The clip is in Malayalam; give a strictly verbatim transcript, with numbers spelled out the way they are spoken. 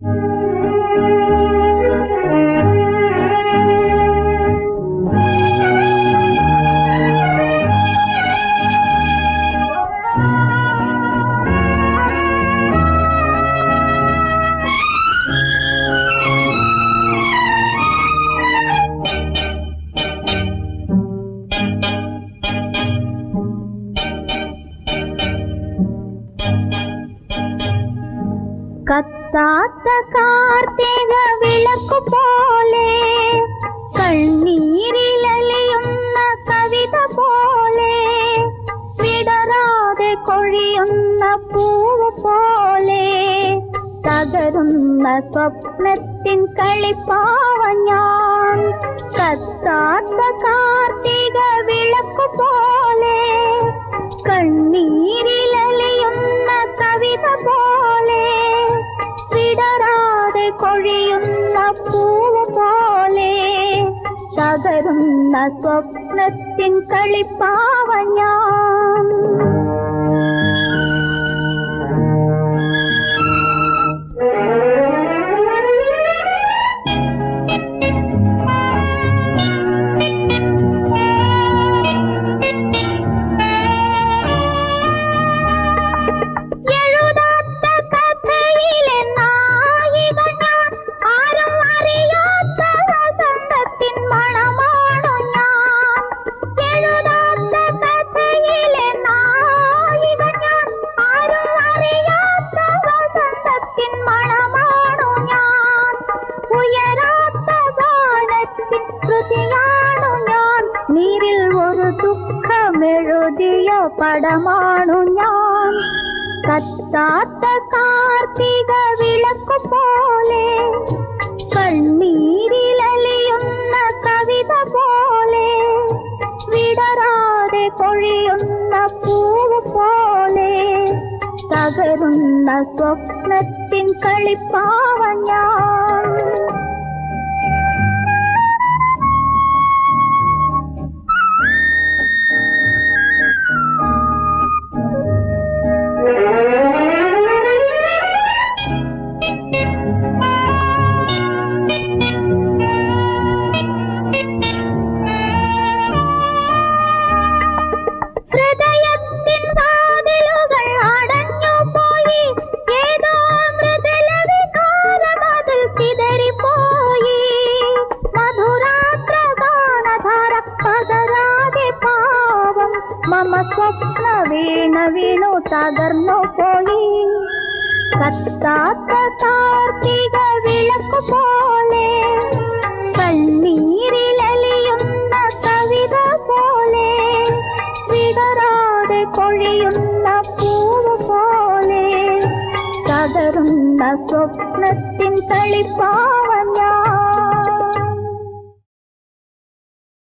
കത്താത്ത കാർത്തിക വിളക്കു പോലെ കണ്ണീരിലലിയുന്ന കവിത പോലെ വിടരാതെ കൊഴിയുന്ന പൂവ് പോലെ തകരുന്ന സ്വപ്നത്തിൻ കളിപ്പാവൻ ഞാൻ. കത്താത്ത കാർത്തിക വിളക്കു പോലെ കണ്ണീരിലലിയുന്ന കവിത പോലെ വിടരാതെ കൊഴിയുന്ന പൂവ് പോലെ തകരുന്ന സ്വപ്നത്തിൻ കളിപ്പാവൻ ഞാൻ. നീരിൽ ഒരു ദുഃഖമെഴുതിയ പടമാണു ഞാൻ. കത്താത്ത കാർത്തിക വിളക്കു പോലെ കണ്ണീരിലലിയുന്ന കവിത പോലെ വിടരാതെ കൊഴിയുന്ന പൂവ് പോലെ തകരുന്ന സ്വപ്നത്തിൻ കളിപ്പാവൻ ഞാൻ. ഹൃദയത്തിൻ വാതിലുകൾ അടഞ്ഞു പോയി, ഏതോ മൃദുലവികാരമതിൽ ചിതറിപ്പോയി. മധുരാത്ര ഗാനധാര പതരാതെ പാവം മമ സ്വപ്ന വീണ വീണു തകർന്നു പോയി. കത്താത്ത കാർത്തിക വിളക്കു പോലെ കണ്ണീരിലലിയുന്ന കവിത പോലെ വിടരാതെ കൊഴിയുന്ന പൂവ് പോലെ തകരുന്ന സ്വപ്നത്തിൻ കളിപ്പാവൻ ഞാൻ.